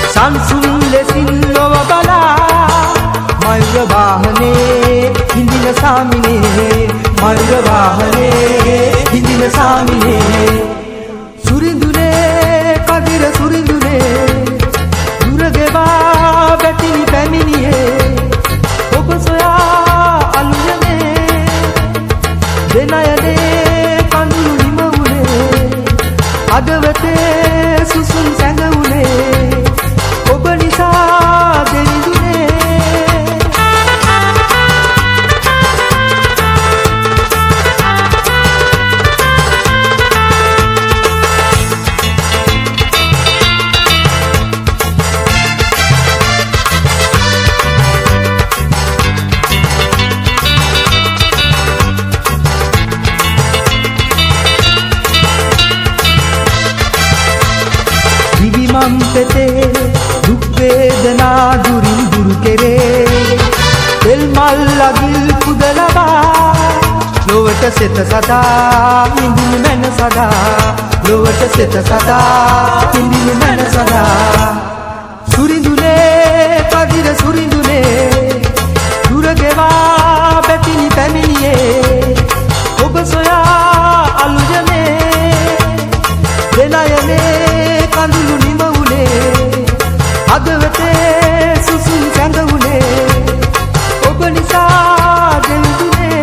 සංසුන් ලෙසින් නොව බලා මයුර වාහනේ හිඳින සාමිනේ මයුර වාහනේ හිඳින සාමිනේ සුරිඳුනේ කදිර සුරිඳුනේ දුර ගෙවා වැටිනි පැමිණියේ ඔබ සොයා අලුයනේ දෙනයනේ කඳුළු නිමවුනේ අදවතේ සුසුම් සැඟවුනේ ඔබ නිසා දෙවිදුනේ මම්පතේ දුක් වේදනා දුරින් දුරු කෙරේ තෙල් මල් අගිල් පුද ලබා ලොවට සෙත සදා හිඳිනු මැන සදා ලොවට සෙත සදා හිඳිනු මැන සදා සුරිඳුනේ කදිර සුරිඳුනේ දුර ගෙවා බැතිනි පැමිණියේ ඔබ සොයා අලුයනේ දෙනයනේ කඳුළු අදවතේ සුසුම් සැඟවුනේ ඔබ නිසා දෙවිදුනේ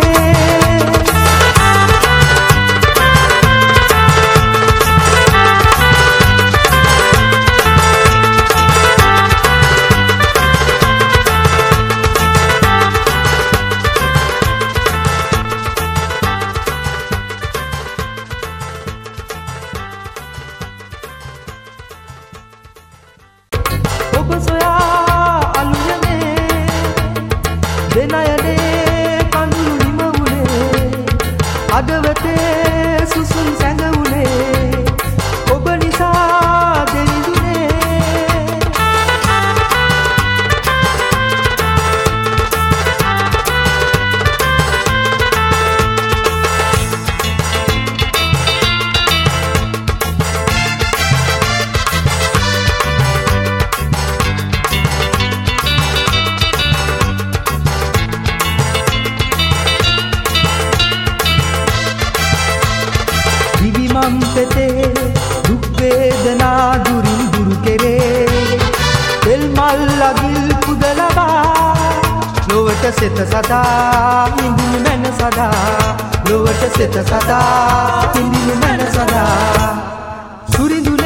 ඔබ සොයා අලුයනේ දෙනයනේ කඳුළු නිමවුනේ අදවතේ සුසුම් සැඟවුනේ ඔබ නිසා දෙවිදුනේ මම්පතේ දුක් වේදනා දුරින් දුරු කෙරේ තෙල් මල් අගිල් පුද ලබා ලොවට සෙත සදා හිඳිනු මැන සදා ලොවට සෙත සදා හිඳිනු මැන සදා සුරිඳු